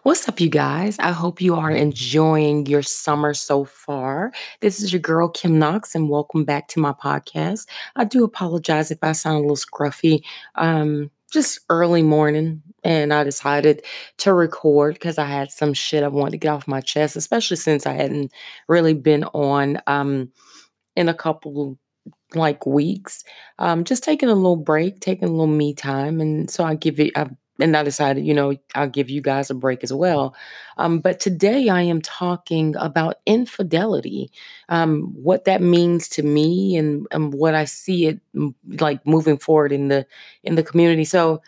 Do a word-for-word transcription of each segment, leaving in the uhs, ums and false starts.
What's up, you guys? I hope you are enjoying your summer so far. This is your girl, Kim Knox, and welcome back to my podcast. I do apologize if I sound a little scruffy. Um, just early morning, and I decided to record because I had some shit I wanted to get off my chest, especially since I hadn't really been on um, in a couple like weeks. Um, just taking a little break, taking a little me time, and so I give it. I, and I decided, you know, I'll give you guys a break as well. Um, but today I am talking about infidelity, um, what that means to me, and, and what I see it m- like moving forward in the in the community. So,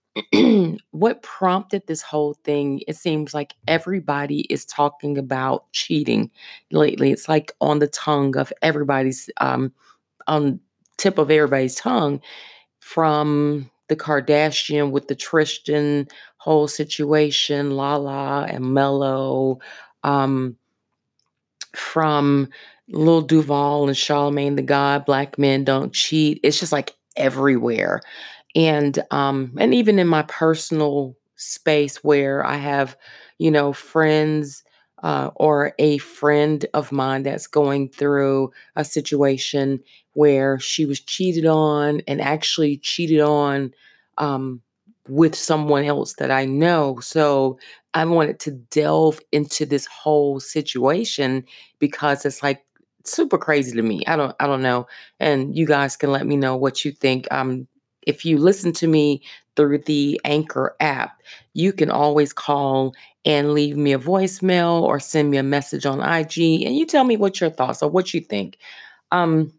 what prompted this whole thing? It seems like everybody is talking about cheating lately. It's like on the tongue of everybody's. Um, on tip of everybody's tongue, from the Kardashian with the Tristan whole situation, Lala and Mello, um, from Lil Duval and Charlemagne the God, Black Men Don't Cheat. It's just like everywhere. And um, and even in my personal space where I have, you know, friends uh, or a friend of mine that's going through a situation where she was cheated on and actually cheated on um, with someone else that I know. So I wanted to delve into this whole situation because it's like super crazy to me. I don't I don't know. And you guys can let me know what you think. Um if you listen to me through the Anchor app, you can always call and leave me a voicemail or send me a message on I G and you tell me what your thoughts or what you think. Um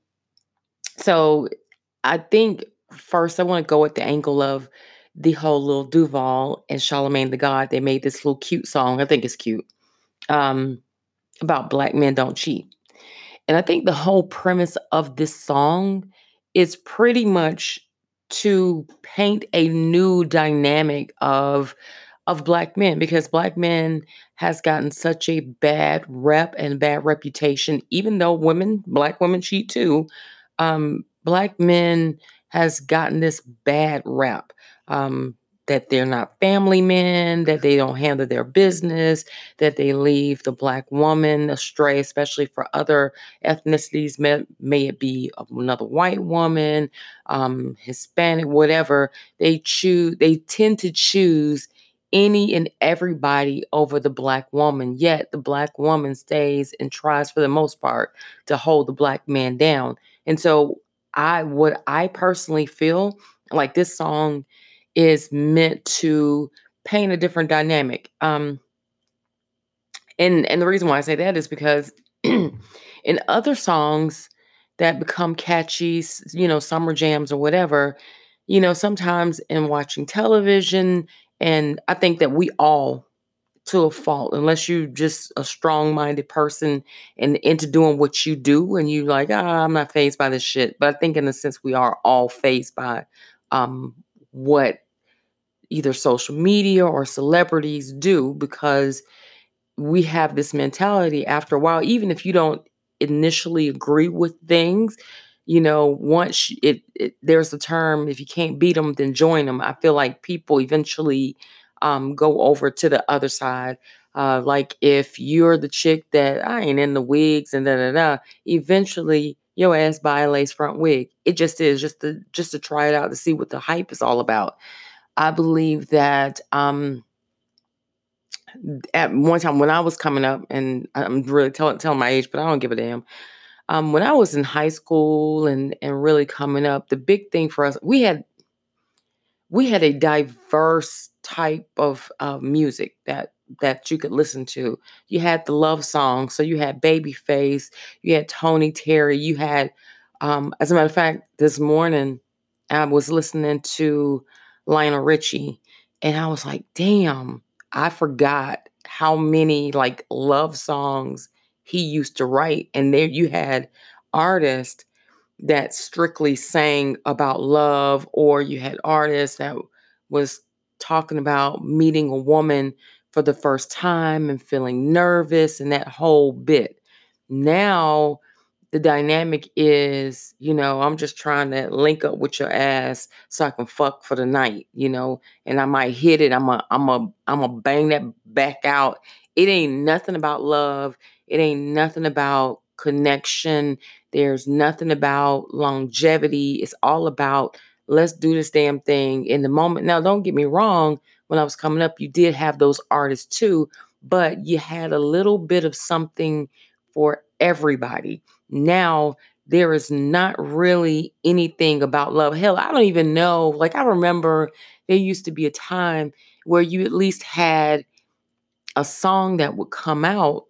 so I think first I want to go with the angle of the whole little Duval and Charlemagne the God. They made this little cute song. I think it's cute. Um about black men don't cheat. And I think the whole premise of this song is pretty much to paint a new dynamic of of black men because black men has gotten such a bad rep and bad reputation, even though women, black women cheat too. Um, black men has gotten this bad rep. Um, that they're not family men, that they don't handle their business, that they leave the black woman astray, especially for other ethnicities, may, may it be another white woman, um, Hispanic, whatever. They choose, they tend to choose any and everybody over the black woman. Yet the black woman stays and tries for the most part to hold the black man down. And so I, what I personally feel like this song is meant to paint a different dynamic. Um, and and the reason why I say that is because in other songs that become catchy, s- you know, summer jams or whatever, you know, sometimes in watching television, and I think that we all, to a fault, unless you just a strong-minded person and into doing what you do, and you like, ah, I'm not phased by this shit. But I think in a sense we are all phased by um, what either social media or celebrities do because we have this mentality after a while, even if you don't initially agree with things, you know, once it, it there's a term, if you can't beat them, then join them. I feel like people eventually um, go over to the other side. Uh, like if you're the chick that I ain't in the wigs and da da da, eventually your ass buy a lace front wig. It just is just to just to try it out to see what the hype is all about. I believe that um, at one time when I was coming up, and I'm really telling telling my age, but I don't give a damn. Um, when I was in high school and and really coming up, the big thing for us, we had we had a diverse type of uh, music that that you could listen to. You had the love songs, so you had Babyface, you had Tony Terry, you had, um, as a matter of fact, this morning I was listening to Lionel Richie, and I was like, damn, I forgot how many like love songs he used to write, and there you had artists that strictly sang about love, or you had artists that was talking about meeting a woman for the first time and feeling nervous and that whole bit. Now the dynamic is, you know, I'm just trying to link up with your ass so I can fuck for the night, you know, and I might hit it. I'm a, I'm a, I'm a bang that back out. It ain't nothing about love. It ain't nothing about connection. There's nothing about longevity. It's all about let's do this damn thing in the moment. Now, don't get me wrong. When I was coming up, you did have those artists too, but you had a little bit of something for everybody. Now, there is not really anything about love. Hell, I don't even know. Like, I remember there used to be a time where you at least had a song that would come out,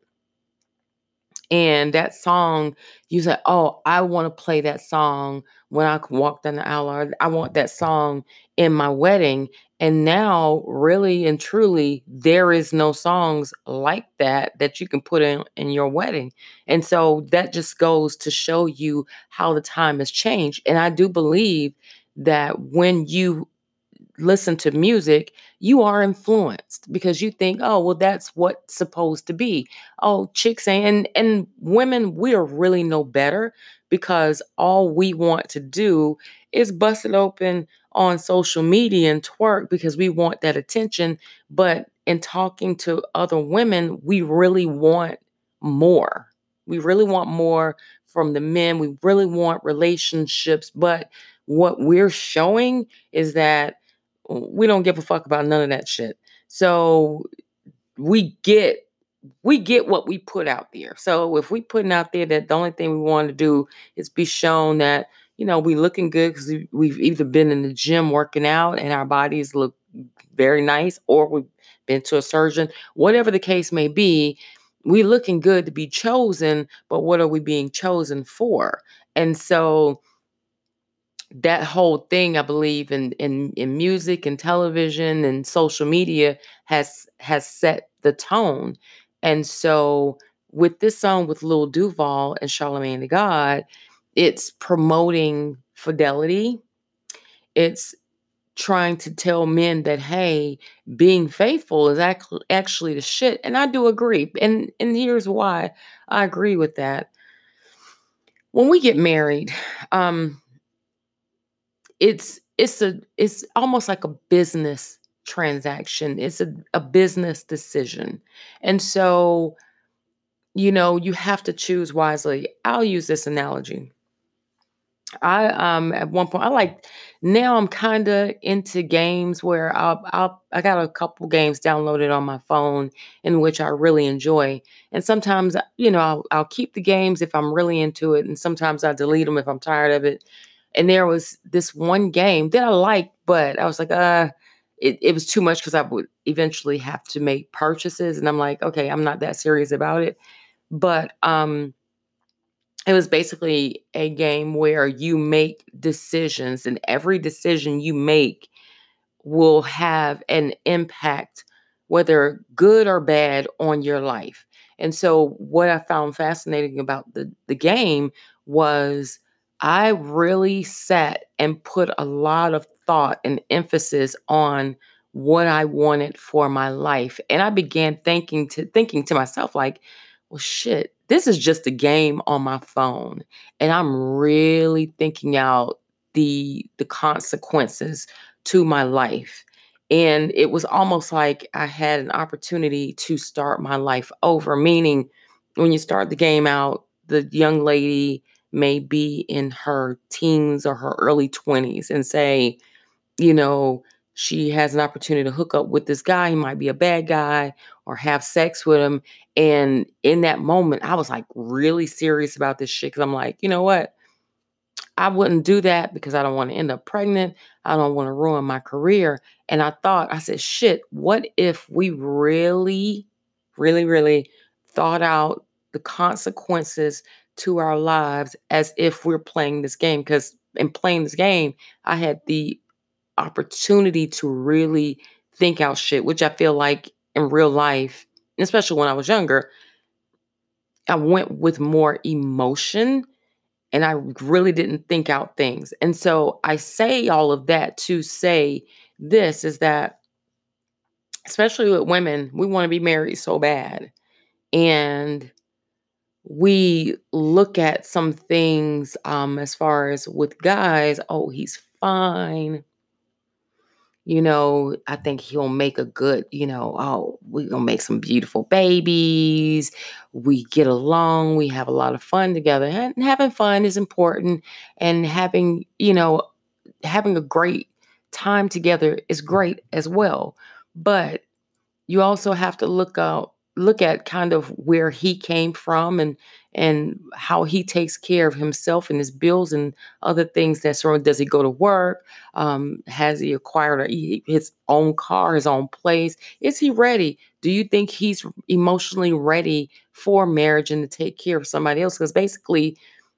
and that song, you said, oh, I want to play that song when I walk down the aisle, or I want that song in my wedding. And now, really and truly, there is no songs like that that you can put in, in your wedding. And so that just goes to show you how the time has changed. And I do believe that when you listen to music, you are influenced because you think, oh, well, that's what's supposed to be. Oh, chicks and and women, we are really no better because all we want to do is bust it open on social media and twerk because we want that attention. But in talking to other women, we really want more. We really want more from the men. We really want relationships. But what we're showing is that we don't give a fuck about none of that shit. So we get we get what we put out there. So if we putting out there that the only thing we want to do is be shown that, you know, we looking good because we, we've either been in the gym working out and our bodies look very nice, or we've been to a surgeon, whatever the case may be, we looking good to be chosen, but what are we being chosen for? And so that whole thing, I believe, in in in music and television and social media has has set the tone. And so with this song with Lil Duval and Charlamagne the God, it's promoting fidelity. It's trying to tell men that, hey, being faithful is ac- actually the shit. And I do agree. And and here's why I agree with that. When we get married, um it's it's a it's almost like a business transaction. It's a, a business decision. And so, you know, you have to choose wisely. I'll use this analogy. I um at one point I like now I'm kind of into games where I'll I'll I got a couple games downloaded on my phone in which I really enjoy. And sometimes, you know, I'll I'll keep the games if I'm really into it, and sometimes I delete them if I'm tired of it. And there was this one game that I liked, but I was like, uh it, it was too much because I would eventually have to make purchases, and I'm like, okay, I'm not that serious about it. But um it was basically a game where you make decisions, and every decision you make will have an impact, whether good or bad, on your life. And so, what I found fascinating about the, the game was I really sat and put a lot of thought and emphasis on what I wanted for my life. And I began thinking to thinking to myself, like, well, shit, this is just a game on my phone. And I'm really thinking out the the consequences to my life. And it was almost like I had an opportunity to start my life over, meaning when you start the game out, the young lady may be in her teens or her early twenties and say, you know, she has an opportunity to hook up with this guy. He might be a bad guy or have sex with him. And in that moment, I was like really serious about this shit because I'm like, you know what? I wouldn't do that because I don't want to end up pregnant. I don't want to ruin my career. And I thought, I said, shit, what if we really, really, really thought out the consequences to our lives as if we're playing this game? Because in playing this game, I had the opportunity to really think out shit, which I feel like in real life, especially when I was younger, I went with more emotion and I really didn't think out things. And so I say all of that to say this is that, especially with women, we want to be married so bad. And we look at some things um, as far as with guys, oh, he's fine. You know, I think he'll make a good, you know, oh, we're going to make some beautiful babies. We get along. We have a lot of fun together. And having fun is important. And having, you know, having a great time together is great as well. But you also have to look out look at kind of where he came from, and and how he takes care of himself and his bills and other things that's wrong. Does he go to work? Um, has he acquired a, e- his own car, his own place? Is he ready? Do you think he's emotionally ready for marriage and to take care of somebody else? Because basically,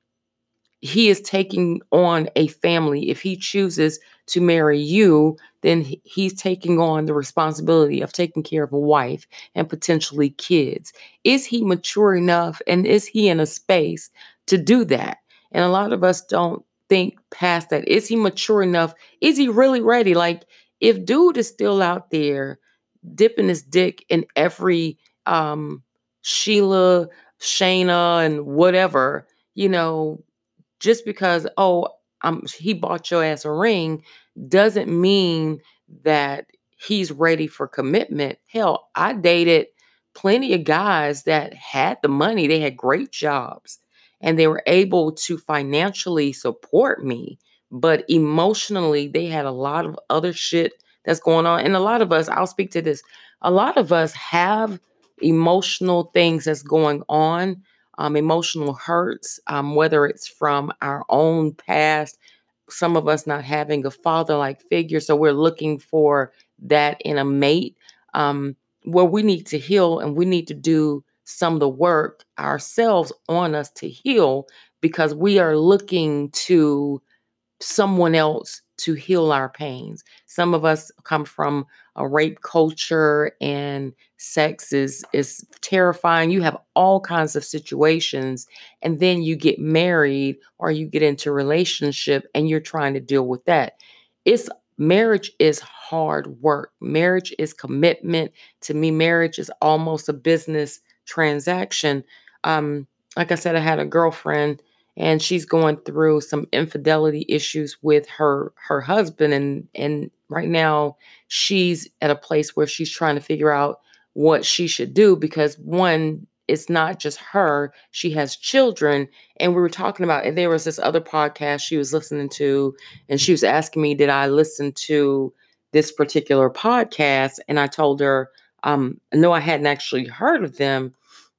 he is taking on a family. If he chooses to marry you, then he- he's taking on the responsibility of taking care of a wife and potentially kids. Is he mature enough, and is he in a space to do that? And a lot of us don't think past that. Is he mature enough? Is he really ready? Like, if dude is still out there dipping his dick in every um Sheila, Shayna, and whatever, you know, just because, oh, um he bought your ass a ring doesn't mean that he's ready for commitment. Hell, I dated plenty of guys that had the money, they had great jobs, and they were able to financially support me, but emotionally they had a lot of other shit that's going on. And a lot of us, I'll speak to this, a lot of us have emotional things that's going on, um, emotional hurts, um, whether it's from our own past, some of us not having a father like figure. So we're looking for that in a mate, um, where we need to heal, and we need to do some of the work ourselves on us to heal, because we are looking to someone else to heal our pains. Some of us come from a rape culture, and sex is is terrifying. You have all kinds of situations, and then you get married or you get into a relationship and you're trying to deal with that. It's Marriage is hard work. Marriage is commitment. To me, marriage is almost a business transaction. Um, like I said, I had a girlfriend, and she's going through some infidelity issues with her her husband, and and right now she's at a place where she's trying to figure out what she should do, because one, it's not just her, she has children. And we were talking about, and there was this other podcast she was listening to, and she was asking me, did I listen to this particular podcast? And I told her, um no, I hadn't actually heard of them,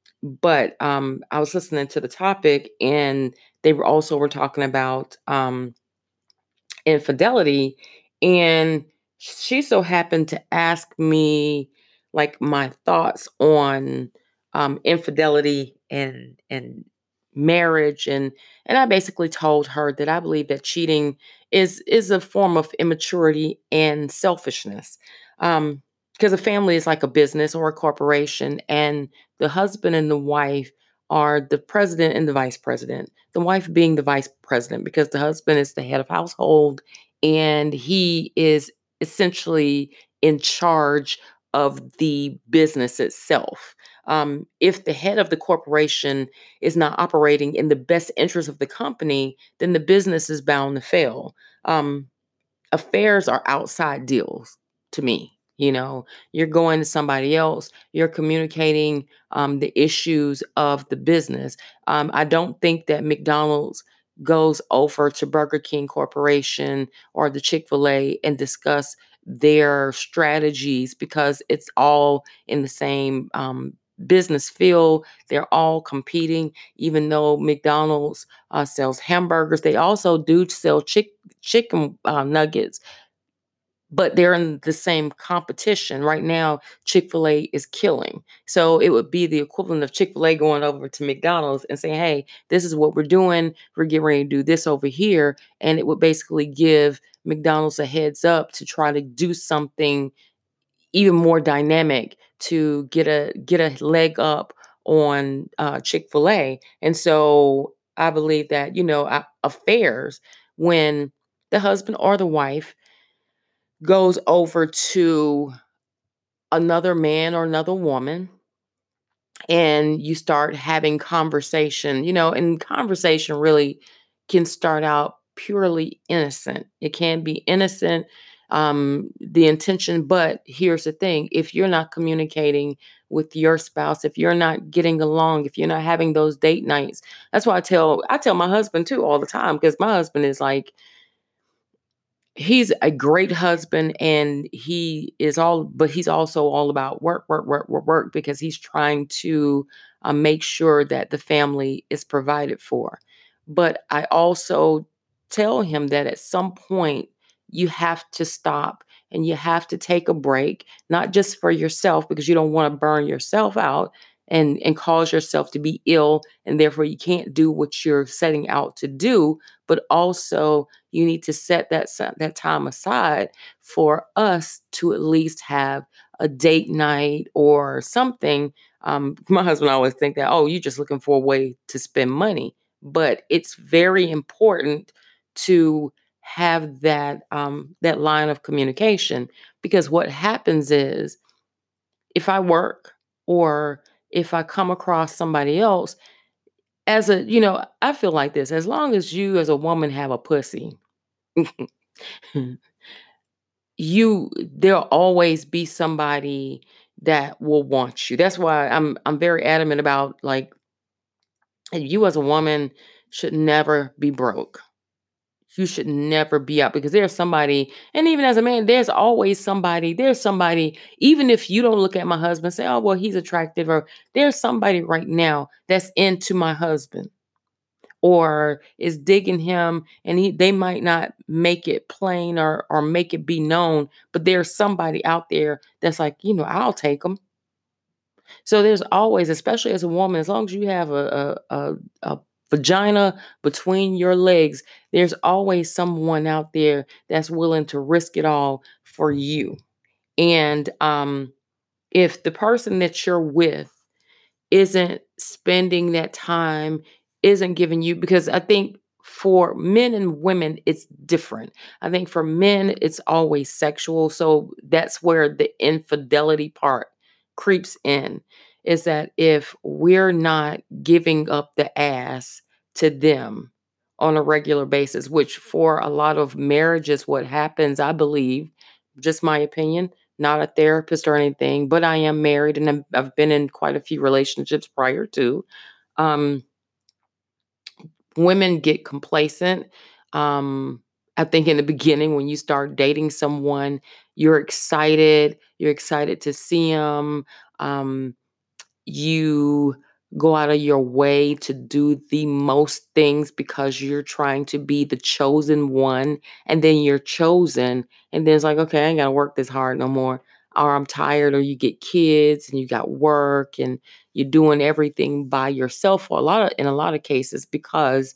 but um, I was listening to the topic, and they were also were talking about um, infidelity, and she so happened to ask me like my thoughts on um, infidelity and and marriage, and and I basically told her that I believe that cheating is is a form of immaturity and selfishness. Um, because a family is like a business or a corporation, and the husband and the wife are the president and the vice president. The wife being the vice president because the husband is the head of household, and he is essentially in charge of the business itself. Um, if the head of the corporation is not operating in the best interest of the company, then the business is bound to fail. Um, Affairs are outside deals to me. You know, you're going to somebody else, you're communicating um, the issues of the business. Um, I don't think that McDonald's goes over to Burger King Corporation or the Chick-fil-A and discuss their strategies, because it's all in the same um, business field. They're all competing, even though McDonald's uh, sells hamburgers. They also do sell chick chicken uh, nuggets, but they're in the same competition. Right now, Chick-fil-A is killing. So it would be the equivalent of Chick-fil-A going over to McDonald's and saying, hey, this is what we're doing. We're getting ready to do this over here. And it would basically give McDonald's a heads up to try to do something even more dynamic to get a get a leg up on uh, Chick-fil-A. And so I believe that, you know, a- affairs, when the husband or the wife goes over to another man or another woman, and you start having conversation, you know, and conversation really can start out purely innocent. It can be innocent. um, the intention. But here's the thing: if you're not communicating with your spouse, if you're not getting along, if you're not having those date nights, that's why I tell I tell my husband too all the time, because my husband is like, he's a great husband, and he is all but he's also all about work, work, work, work, work, because he's trying to uh, make sure that the family is provided for. But I also tell him that at some point you have to stop and you have to take a break, not just for yourself, because you don't want to burn yourself out and and cause yourself to be ill, and therefore you can't do what you're setting out to do, but also you need to set that si- that time aside for us to at least have a date night or something. Um, my husband always think that, oh, you're just looking for a way to spend money, but it's very important to have that um, that line of communication, because what happens is, if I work or if I come across somebody else, as a you know, I feel like this: as long as you as a woman have a pussy, you there'll always be somebody that will want you. That's why I'm I'm very adamant about, like, you as a woman should never be broke. You should never be out, because there's somebody, and even as a man, there's always somebody, there's somebody, even if you don't look at my husband and say, oh, well, he's attractive, or there's somebody right now that's into my husband or is digging him, and he they might not make it plain or or make it be known, but there's somebody out there that's like, you know, I'll take him. So there's always, especially as a woman, as long as you have a a, a, a vagina between your legs, there's always someone out there that's willing to risk it all for you. And um, if the person that you're with isn't spending that time, isn't giving you, because I think for men and women, it's different. I think for men, it's always sexual. So that's where the infidelity part creeps in, is that if we're not giving up the ass to them on a regular basis, which for a lot of marriages, what happens, I believe, just my opinion, not a therapist or anything, but I am married and I'm, I've been in quite a few relationships prior to. Um, Women get complacent. Um, I think in the beginning, when you start dating someone, you're excited. You're excited to see them. Um, you go out of your way to do the most things because you're trying to be the chosen one, and then you're chosen, and then it's like, okay, I ain't gotta work this hard no more, or I'm tired, or you get kids and you got work and you're doing everything by yourself for a lot of in a lot of cases, because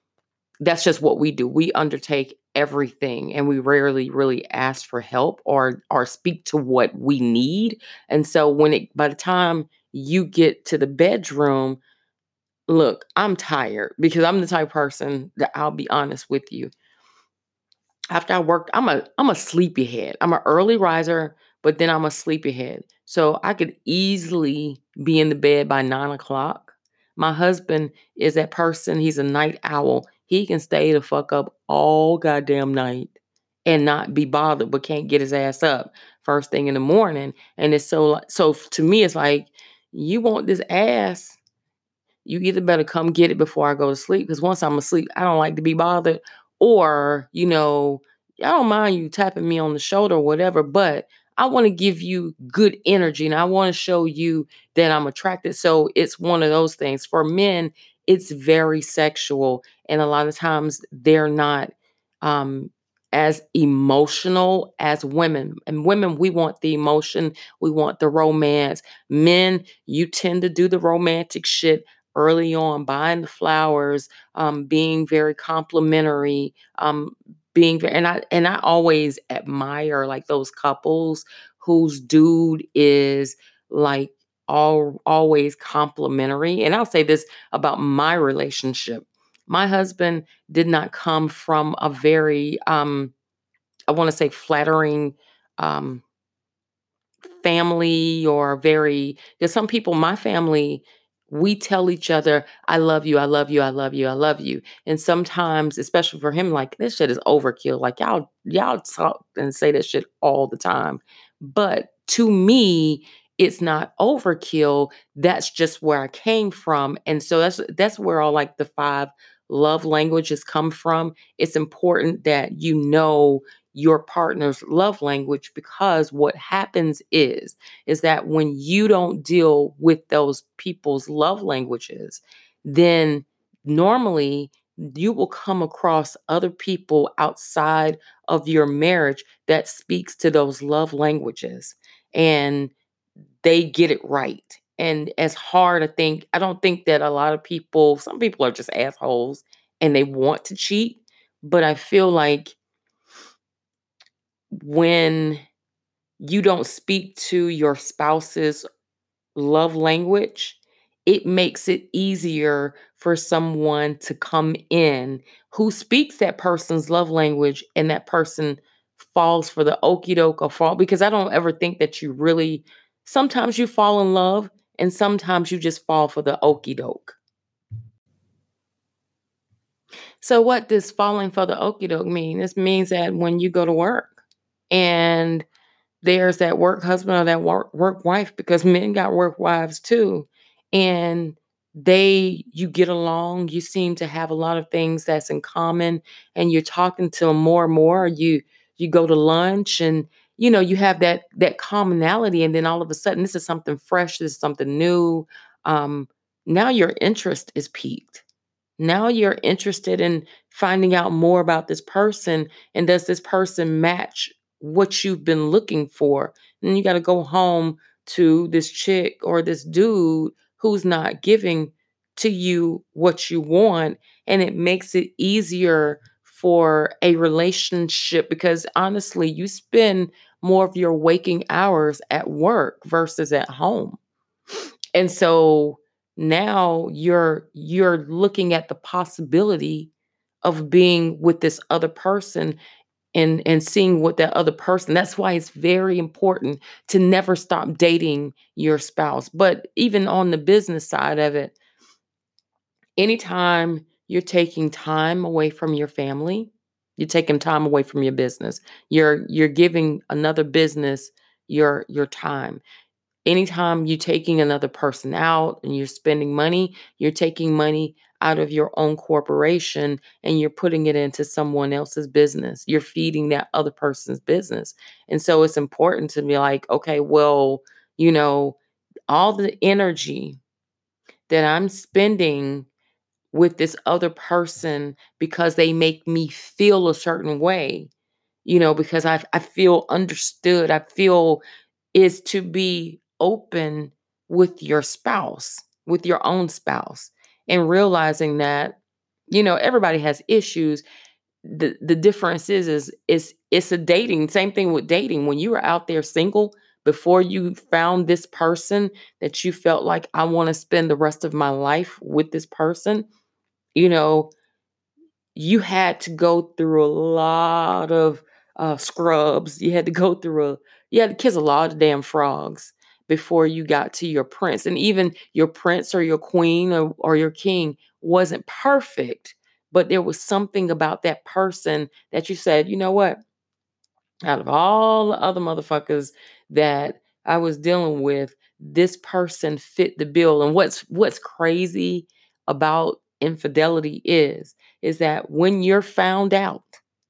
that's just what we do. We undertake everything, and we rarely really ask for help or or speak to what we need. And so when it by the time you get to the bedroom, look, I'm tired, because I'm the type of person that, I'll be honest with you, after I worked, I'm a I'm a sleepyhead. I'm an early riser, but then I'm a sleepyhead. So I could easily be in the bed by nine o'clock. My husband is that person. He's a night owl. He can stay the fuck up all goddamn night and not be bothered, but can't get his ass up first thing in the morning. And it's so like- so to me, it's like, you want this ass, you either better come get it before I go to sleep, because once I'm asleep, I don't like to be bothered. Or, you know, I don't mind you tapping me on the shoulder or whatever, but I want to give you good energy and I want to show you that I'm attracted. So it's one of those things. For men, it's very sexual. And a lot of times they're not um, as emotional as women. And women, we want the emotion, we want the romance. Men, you tend to do the romantic shit early on, buying the flowers, um, being very complimentary, um, being very, and I and I always admire like those couples whose dude is like all always complimentary. And I'll say this about my relationship. My husband did not come from a very um I want to say flattering um family, or very, because some people, my family, we tell each other, I love you, I love you, I love you, I love you. And sometimes, especially for him, like this shit is overkill. Like y'all, y'all talk and say that shit all the time. But to me, it's not overkill. That's just where I came from. And so that's that's where all like the five love languages come from. It's important that you know your partner's love language, because what happens is is that when you don't deal with those people's love languages, then normally you will come across other people outside of your marriage that speaks to those love languages, and they get it right. And as hard, I think, I don't think that a lot of people, some people are just assholes and they want to cheat. But I feel like when you don't speak to your spouse's love language, it makes it easier for someone to come in who speaks that person's love language, and that person falls for the okey doke or fall, because I don't ever think that you really, sometimes you fall in love and sometimes you just fall for the okey doke. So what does falling for the okey doke mean? This means that when you go to work and there's that work husband or that work work wife, because men got work wives too. And they you get along, you seem to have a lot of things that's in common, and you're talking to them more and more. You you go to lunch, and you know, you have that that commonality, and then all of a sudden this is something fresh, this is something new. Um, Now your interest is piqued. Now you're interested in finding out more about this person, and does this person match what you've been looking for? And you got to go home to this chick or this dude who's not giving to you what you want, and it makes it easier for a relationship, because honestly, you spend more of your waking hours at work versus at home. And so now you're you're looking at the possibility of being with this other person, and and seeing what that other person, that's why it's very important to never stop dating your spouse. But even on the business side of it, anytime you're taking time away from your family, you're taking time away from your business. You're you're giving another business your your time. Anytime you're taking another person out and you're spending money, you're taking money out of your own corporation and you're putting it into someone else's business. You're feeding that other person's business. And so it's important to be like, okay, well, you know, all the energy that I'm spending with this other person because they make me feel a certain way, you know, because I I feel understood. I feel, is to be open with your spouse, with your own spouse, and realizing that, you know, everybody has issues. The the difference is is is it's a dating, same thing with dating. When you were out there single before you found this person that you felt like, I want to spend the rest of my life with this person, you know, you had to go through a lot of, uh, scrubs. You had to go through a you had to kiss a lot of damn frogs before you got to your prince, and even your prince or your queen or or your king wasn't perfect, but there was something about that person that you said, "You know what? Out of all the other motherfuckers that I was dealing with, this person fit the bill." And what's what's crazy about infidelity is is that when you're found out,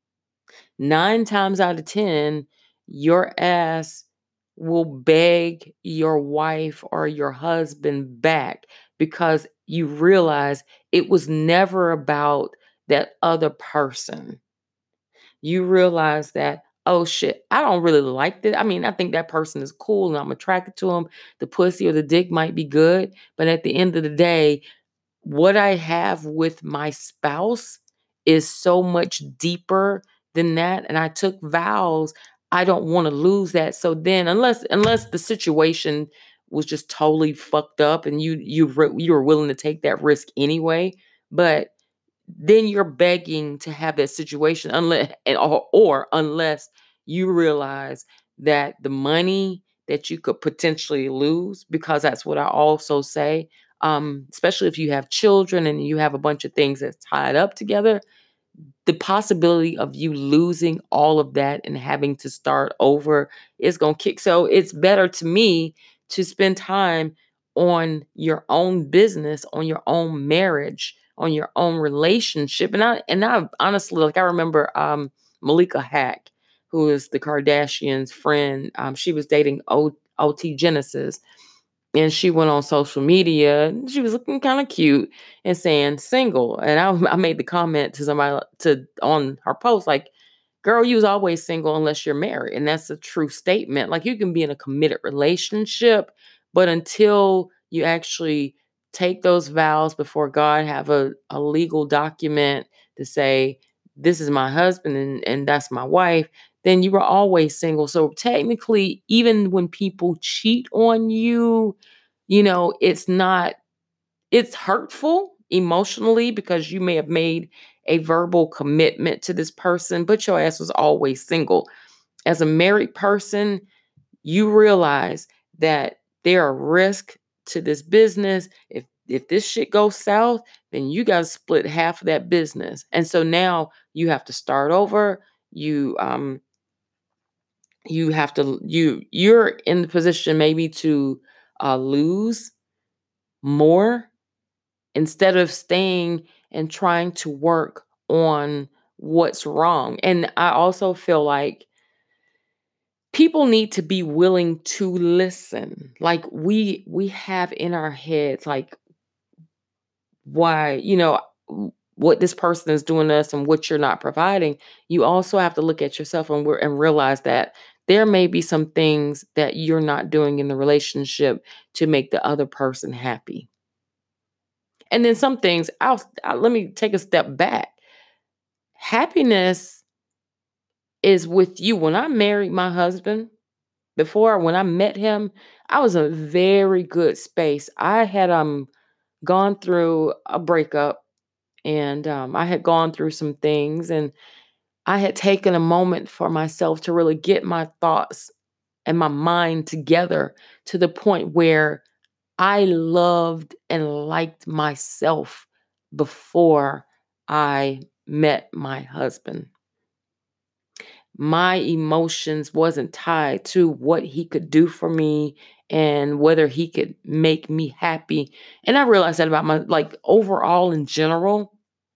nine times out of ten, your ass will beg your wife or your husband back, because you realize it was never about that other person. You realize that, oh shit, I don't really like that. I mean, I think that person is cool and I'm attracted to him. The pussy or the dick might be good, but at the end of the day, what I have with my spouse is so much deeper than that. And I took vows. I don't want to lose that. So then, unless unless the situation was just totally fucked up and you you re- you were willing to take that risk anyway, but then you're begging to have that situation, unless and or, or unless you realize that the money that you could potentially lose, because that's what I also say, um, especially if you have children and you have a bunch of things that's tied up together, the possibility of you losing all of that and having to start over is going to kick. So it's better to me to spend time on your own business, on your own marriage, on your own relationship. And I and I honestly, like, I remember um Malika Hack, who is the Kardashians' friend. Um, she was dating o- OT Genesis, and she went on social media, and she was looking kind of cute and saying single. And I, I made the comment to somebody to on her post, like, girl, you was always single unless you're married. And that's a true statement. Like, you can be in a committed relationship, but until you actually take those vows before God, have a, a legal document to say, this is my husband and, and that's my wife, then you were always single. So technically, even when people cheat on you, you know, it's not, it's hurtful emotionally because you may have made a verbal commitment to this person, but your ass was always single. As a married person, you realize that there are risks to this business. If if this shit goes south, then you got to split half of that business. And so now you have to start over. You um you have to you you're in the position maybe to uh, lose more instead of staying and trying to work on what's wrong. And I also feel like people need to be willing to listen. Like, we we have in our heads, like, why, you know, w- what this person is doing to us and what you're not providing. You also have to look at yourself and, we and realize that there may be some things that you're not doing in the relationship to make the other person happy. And then some things, I'll, i let me take a step back. Happiness is with you. When I married my husband, before when I met him, I was in a very good space. I had um gone through a breakup, and um, I had gone through some things, and I had taken a moment for myself to really get my thoughts and my mind together to the point where I loved and liked myself before I met my husband. My emotions wasn't tied to what he could do for me and whether he could make me happy. And I realized that about my, like, overall in general.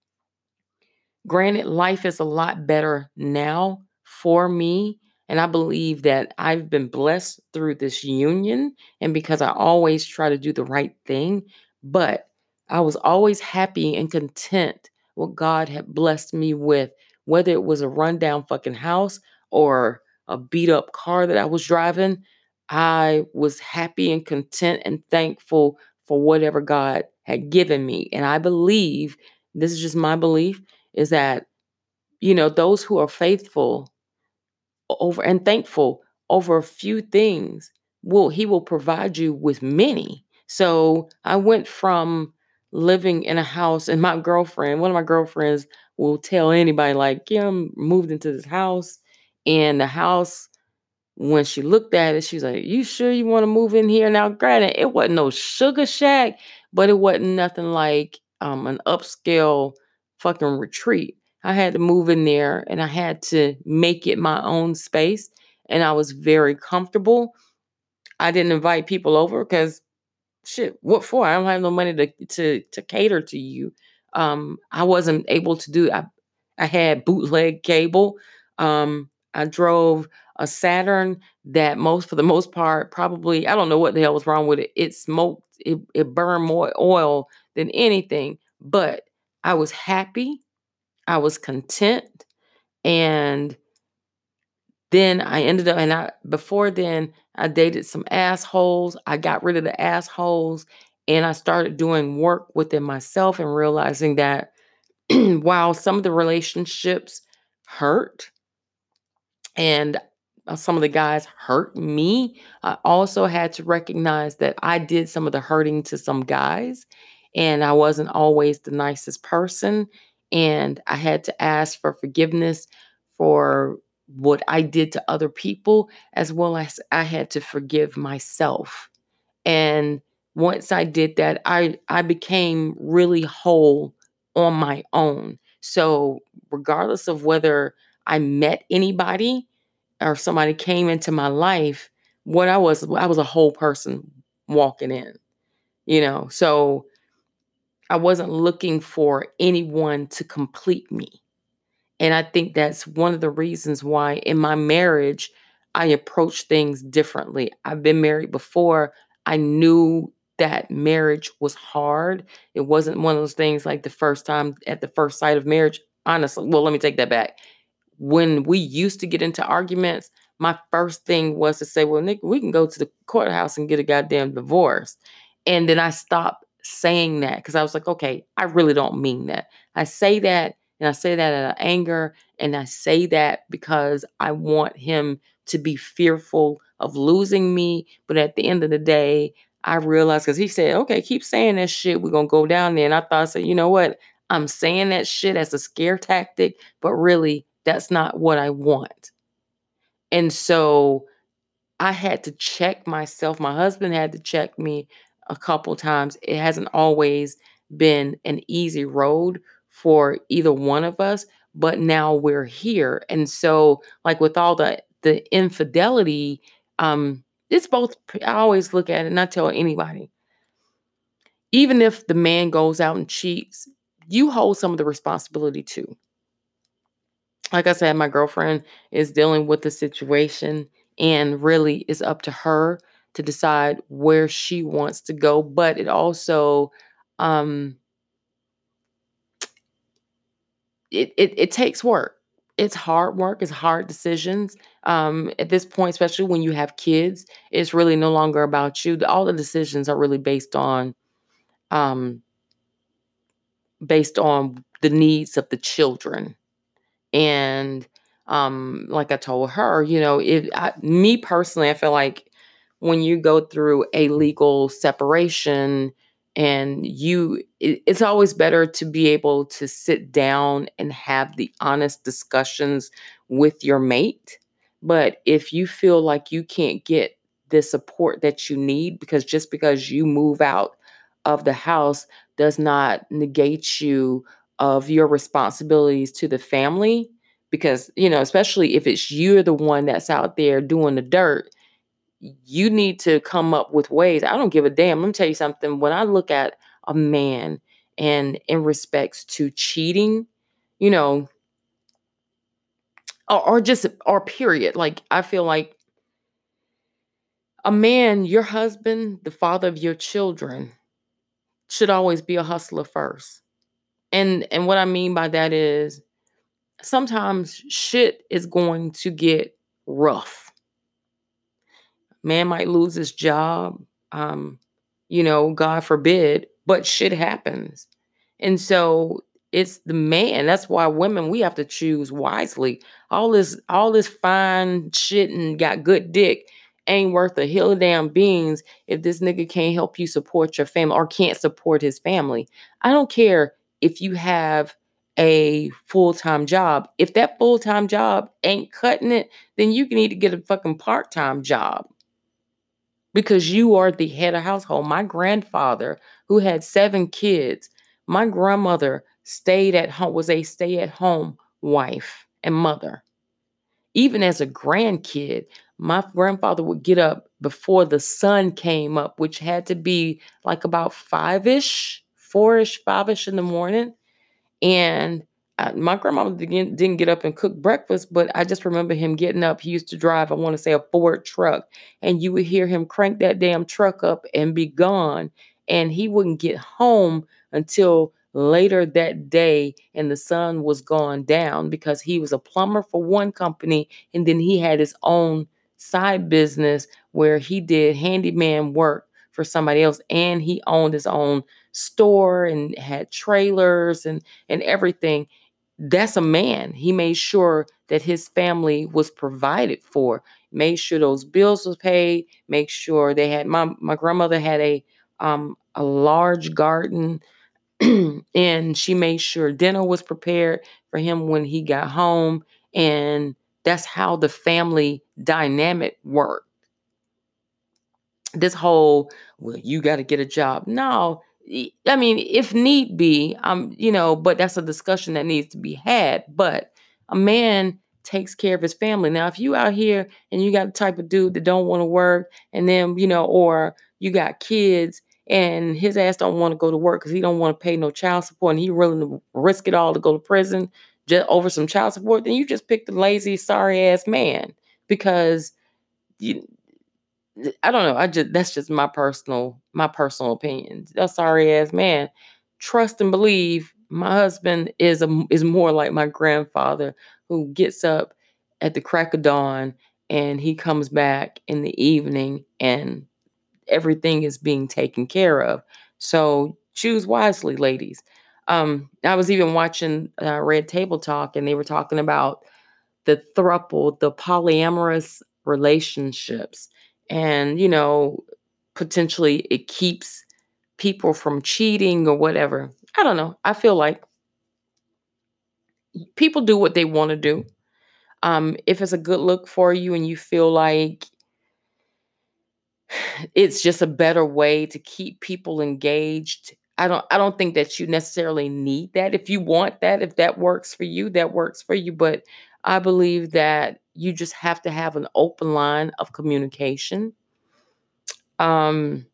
Granted, life is a lot better now for me. And I believe that I've been blessed through this union and because I always try to do the right thing. But I was always happy and content what God had blessed me with, whether it was a rundown fucking house or a beat up car that I was driving. I was happy and content and thankful for whatever God had given me. And I believe, this is just my belief, is that, you know, those who are faithful over and thankful over a few things, will he will provide you with many. So I went from living in a house, and my girlfriend, one of my girlfriends will tell anybody, like, yeah, I moved into this house, and the house, when she looked at it, she's like, "You sure you wanna move in here?" Now, granted, it wasn't no sugar shack, but it wasn't nothing like, um, an upscale fucking retreat. I had to move in there, and I had to make it my own space, and I was very comfortable. I didn't invite people over because, shit, what for? I don't have no money to to to cater to you. Um, I wasn't able to do I I had bootleg cable. Um, I drove a Saturn that, most for the most part, probably, I don't know what the hell was wrong with it. It smoked, it, it burned more oil than anything. But I was happy, I was content, and then I ended up, and I before then, I dated some assholes. I got rid of the assholes, and I started doing work within myself and realizing that while some of the relationships hurt, and uh, some of the guys hurt me, I also had to recognize that I did some of the hurting to some guys, and I wasn't always the nicest person. And I had to ask for forgiveness for what I did to other people, as well as I had to forgive myself. And once I did that, I I became really whole on my own. So regardless of whether I met anybody or somebody came into my life, what I was I was a whole person walking in, you know. So I wasn't looking for anyone to complete me. And I think that's one of the reasons why in my marriage, I approach things differently. I've been married before. I knew that marriage was hard. It wasn't one of those things like the first time at the first sight of marriage. Honestly, well, let me take that back. When we used to get into arguments, my first thing was to say, "Well, Nick, we can go to the courthouse and get a goddamn divorce." And then I stopped saying that because I was like, "Okay, I really don't mean that." I say that and I say that out of anger, and I say that because I want him to be fearful of losing me. But at the end of the day, I realized because he said, "Okay, keep saying that shit. We're gonna go down there." And I thought, I said, you know what? I'm saying that shit as a scare tactic, but really, that's not what I want. And so I had to check myself. My husband had to check me a couple times. It hasn't always been an easy road for either one of us, but now we're here. And so, like with all the the infidelity, um, it's both. I always look at it, and I tell anybody, even if the man goes out and cheats, you hold some of the responsibility too. Like I said, my girlfriend is dealing with the situation, and really it's up to her to decide where she wants to go. But it also, um, it, it it takes work. It's hard work. It's hard decisions. Um, at this point, especially when you have kids, it's really no longer about you. All the decisions are really based on um, based on the needs of the children. And um, like I told her, you know, if I, me personally, I feel like when you go through a legal separation and you, it, it's always better to be able to sit down and have the honest discussions with your mate. But if you feel like you can't get the support that you need, because just because you move out of the house does not negate you of your responsibilities to the family, because you know, especially if it's you're the one that's out there doing the dirt, you need to come up with ways. I don't give a damn. Let me tell you something. When I look at a man and in respects to cheating, you know, or, or just or period, like I feel like a man, your husband, the father of your children, should always be a hustler first. And and what I mean by that is sometimes shit is going to get rough. Man might lose his job, um, you know, God forbid, but shit happens. And so it's the man. That's why women, we have to choose wisely. All this, all this fine shit and got good dick ain't worth a hill of damn beans if this nigga can't help you support your family or can't support his family. I don't care if you have a full-time job. If that full-time job ain't cutting it, then you need to get a fucking part-time job because you are the head of household. My grandfather, who had seven kids, my grandmother stayed at home, was a stay-at-home wife and mother. Even as a grandkid, my grandfather would get up before the sun came up, which had to be like about five-ish, four-ish, five-ish in the morning. And uh, my grandma didn't, didn't get up and cook breakfast, but I just remember him getting up. He used to drive, I want to say, a Ford truck. And you would hear him crank that damn truck up and be gone. And he wouldn't get home until later that day. And the sun was gone down because he was a plumber for one company. And then he had his own side business where he did handyman work for somebody else. And he owned his own store and had trailers and and everything. That's a man. He made sure that his family was provided for, made sure those bills was paid, make sure they had my my grandmother had a um a large garden and she made sure dinner was prepared for him when he got home. And that's how the family dynamic worked. this whole, well, you got to get a job. No, y- I mean, if need be, um, you know, but that's a discussion that needs to be had. But a man takes care of his family. Now, if you out here and you got the type of dude that don't want to work, and then, you know, or you got kids and his ass don't want to go to work because he don't want to pay no child support and he willing to risk it all to go to prison just over some child support, then you just pick the lazy, sorry ass man because you, I don't know. I just that's just my personal my personal opinion. A sorry ass man. Trust and believe. My husband is a is more like my grandfather who gets up at the crack of dawn and he comes back in the evening and everything is being taken care of. So choose wisely, ladies. Um, I was even watching uh, Red Table Talk and they were talking about the throuple, the polyamorous relationships. And, you know, potentially it keeps people from cheating or whatever. I don't know. I feel like people do what they want to do. Um, if it's a good look for you and you feel like it's just a better way to keep people engaged. I don't I don't think that you necessarily need that. If you want that, if that works for you, that works for you, but I believe that you just have to have an open line of communication. Um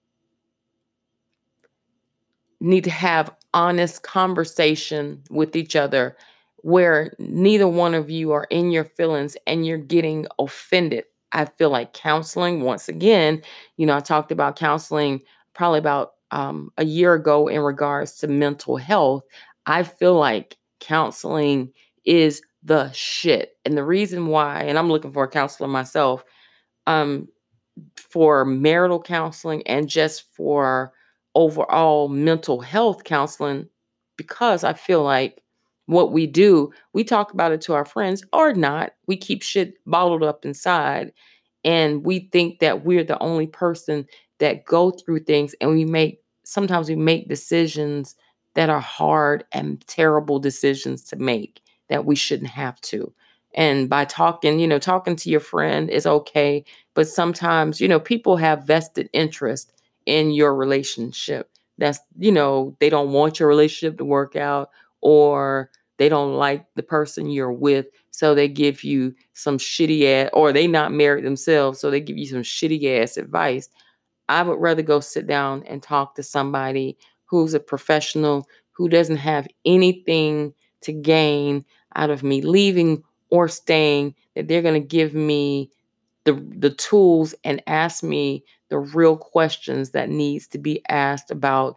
need to have honest conversation with each other where neither one of you are in your feelings and you're getting offended. I feel like counseling, once again, you know, I talked about counseling probably about um, a year ago in regards to mental health. I feel like counseling is the shit. And the reason why, and I'm looking for a counselor myself, um, for marital counseling and just for overall mental health counseling because I feel like what we do, we talk about it to our friends or not. We keep shit bottled up inside and we think that we're the only person that go through things and we make sometimes we make decisions that are hard and terrible decisions to make that we shouldn't have to. And by talking, you know, talking to your friend is okay, but sometimes, you know, people have vested interest in your relationship. That's, you know, they don't want your relationship to work out or they don't like the person you're with. So they give you some shitty ass, or they not married themselves. So they give you some shitty ass advice. I would rather go sit down and talk to somebody who's a professional, who doesn't have anything to gain out of me leaving or staying, that they're going to give me the the tools and ask me the real questions that needs to be asked about,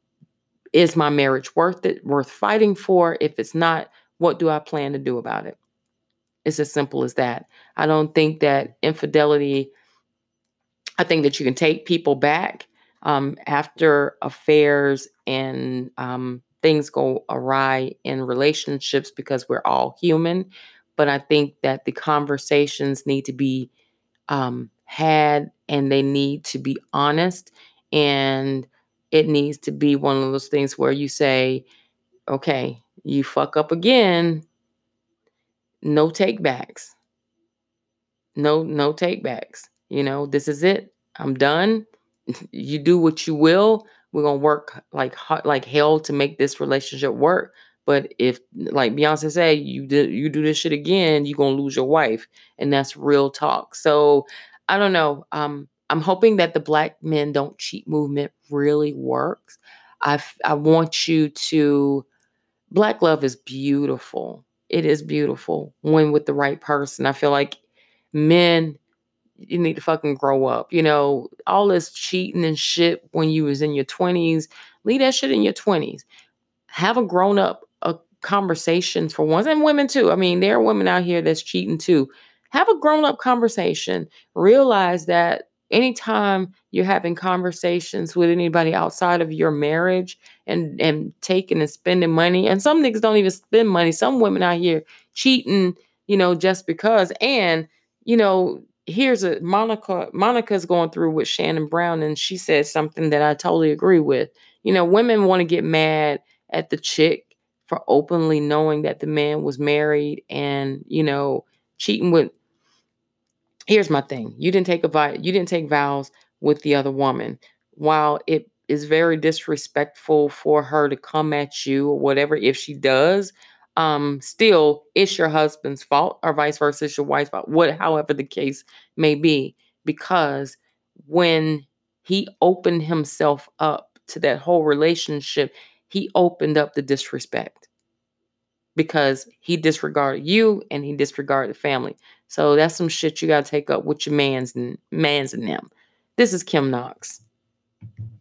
is my marriage worth it, worth fighting for? If it's not, what do I plan to do about it? It's as simple as that. I don't think that infidelity, I think that you can take people back um, after affairs and um, things go awry in relationships because we're all human. But I think that the conversations need to be um, had and they need to be honest. And it needs to be one of those things where you say, okay, you fuck up again, no takebacks. No, no takebacks. You know, this is it. I'm done. You do what you will. We're gonna work like hot, like hell to make this relationship work. But if, like Beyonce said, you do you do this shit again, you're gonna lose your wife, and that's real talk. So I don't know. Um, I'm hoping that the Black Men Don't Cheat movement really works. I f- I want you to. Black love is beautiful. It is beautiful when with the right person. I feel like men, you need to fucking grow up. You know, all this cheating and shit when you was in your twenties, leave that shit in your twenties. Have a grown up a conversation for once, and women too. I mean, there are women out here that's cheating too. Have a grown up conversation. Realize that anytime you're having conversations with anybody outside of your marriage and and taking and spending money, and some niggas don't even spend money. Some women out here cheating, you know, just because. And you know, here's a Monica. Monica's going through with Shannon Brown, and she said something that I totally agree with. You know, women want to get mad at the chick for openly knowing that the man was married and, you know, cheating with. Here's my thing. You didn't take a vow, you didn't take vows with the other woman. While it is very disrespectful for her to come at you or whatever, if she does, um, still it's your husband's fault, or vice versa, it's your wife's fault, what however the case may be. Because when he opened himself up to that whole relationship, he opened up the disrespect because he disregarded you and he disregarded the family. So that's some shit you gotta take up with your mans and mans and them. This is Kim Knox.